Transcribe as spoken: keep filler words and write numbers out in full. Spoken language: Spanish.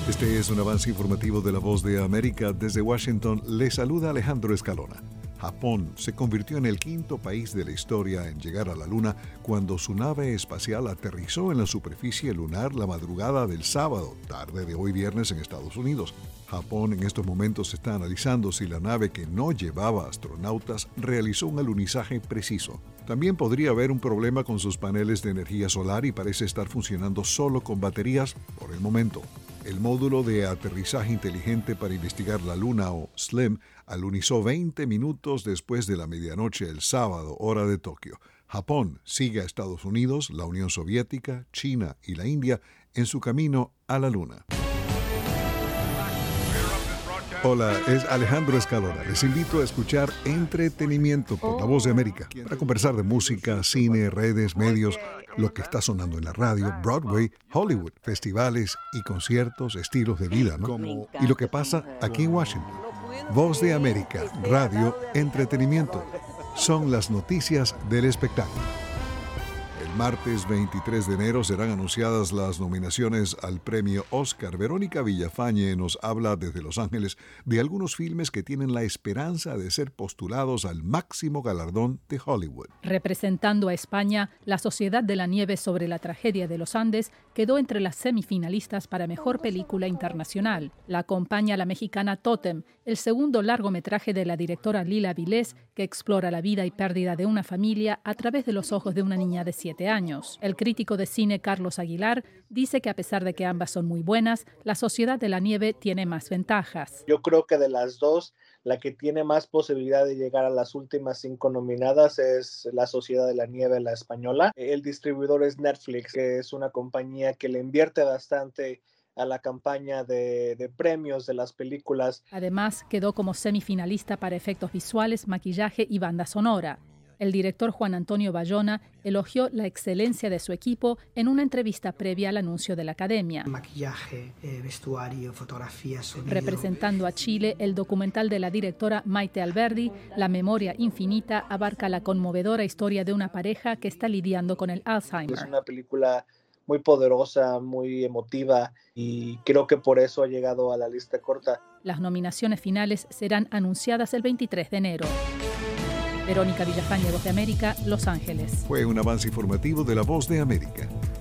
Este es un avance informativo de La Voz de América. Desde Washington le saluda Alejandro Escalona. Japón se convirtió en el quinto país de la historia en llegar a la Luna cuando su nave espacial aterrizó en la superficie lunar la madrugada del sábado, tarde de hoy viernes en Estados Unidos. Japón en estos momentos está analizando si la nave que no llevaba astronautas realizó un alunizaje preciso. También podría haber un problema con sus paneles de energía solar y parece estar funcionando solo con baterías por el momento. El módulo de aterrizaje inteligente para investigar la Luna, o SLIM, alunizó veinte minutos después de la medianoche el sábado, hora de Tokio. Japón sigue a Estados Unidos, la Unión Soviética, China y la India en su camino a la Luna. Hola, es Alejandro Escalona. Les invito a escuchar Entretenimiento por La Voz de América para conversar de música, cine, redes, medios, lo que está sonando en la radio, Broadway, Hollywood, festivales y conciertos, estilos de vida, ¿no? Y lo que pasa aquí en Washington. Voz de América, radio, entretenimiento. Son las noticias del espectáculo. El martes veintitrés de enero serán anunciadas las nominaciones al premio Oscar. Verónica Villafañe nos habla desde Los Ángeles de algunos filmes que tienen la esperanza de ser postulados al máximo galardón de Hollywood. Representando a España, La Sociedad de la Nieve sobre la tragedia de los Andes quedó entre las semifinalistas para Mejor Película Internacional. La acompaña la mexicana Tótem, el segundo largometraje de la directora Lila Vilés, que explora la vida y pérdida de una familia a través de los ojos de una niña de siete años. El crítico de cine Carlos Aguilar dice que a pesar de que ambas son muy buenas, La Sociedad de la Nieve tiene más ventajas. Yo creo que de las dos, la que tiene más posibilidad de llegar a las últimas cinco nominadas es La Sociedad de la Nieve, la española. El distribuidor es Netflix, que es una compañía que le invierte bastante a la campaña de, de premios de las películas. Además, quedó como semifinalista para efectos visuales, maquillaje y banda sonora. El director Juan Antonio Bayona elogió la excelencia de su equipo en una entrevista previa al anuncio de la Academia. Maquillaje, eh, vestuario, fotografía, sonido. Representando a Chile, el documental de la directora Maite Alberdi, La Memoria Infinita, abarca la conmovedora historia de una pareja que está lidiando con el Alzheimer. Es una película muy poderosa, muy emotiva, y creo que por eso ha llegado a la lista corta. Las nominaciones finales serán anunciadas el veintitrés de enero. Verónica Villafañe, Voz de América, Los Ángeles. Fue un avance informativo de La Voz de América.